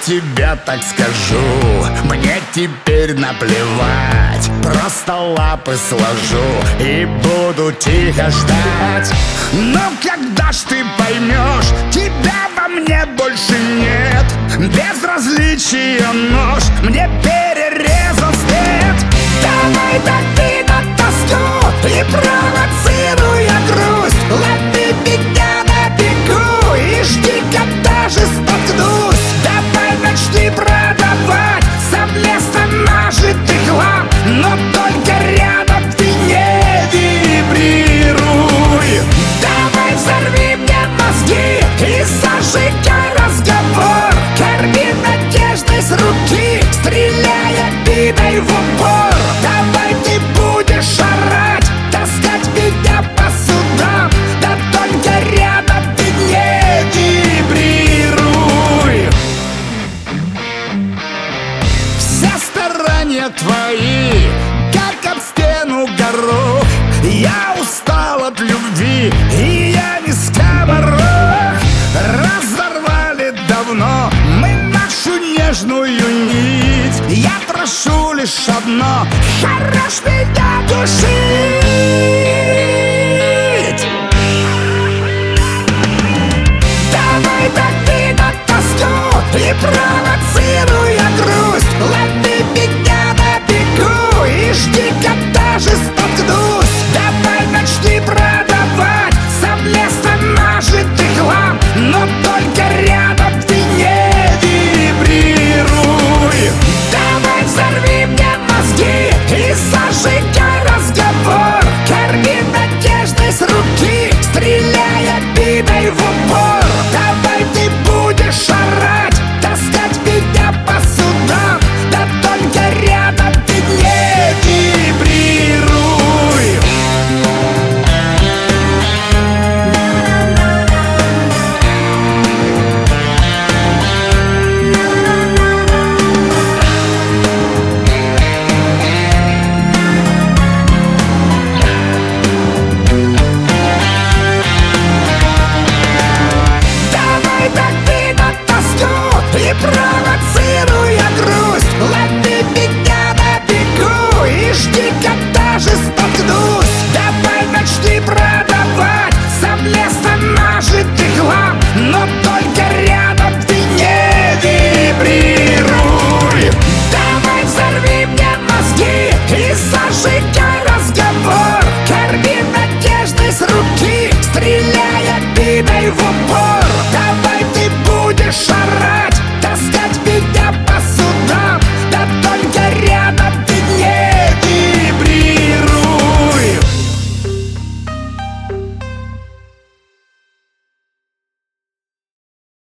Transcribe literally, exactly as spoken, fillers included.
тебе так скажу, мне теперь наплевать. Просто лапы сложу и буду тихо ждать. Но когда ж ты поймешь, тебя во мне больше нет. Безразличие нож мне перерезал свет. Давай дави на тоску и провоцируя грусть, лови меня на бегу и жди, когда же споткнусь. Давай начни продавать совместно нажитых лап, но только рядом ты не вибрируй. Давай взорви мне мозги и зажигай разговор. Корми надеждой с руки, стреляя обидой в упор. Давай ты будешь орать, таскать меня по судам, да только рядом ты не вибрируй. Все старания твои, как об стену горох. Я устал от любви, и я не скоморох. Разорвали давно мы нашу нежную нить. Я прошу лишь одно: хорош меня душить.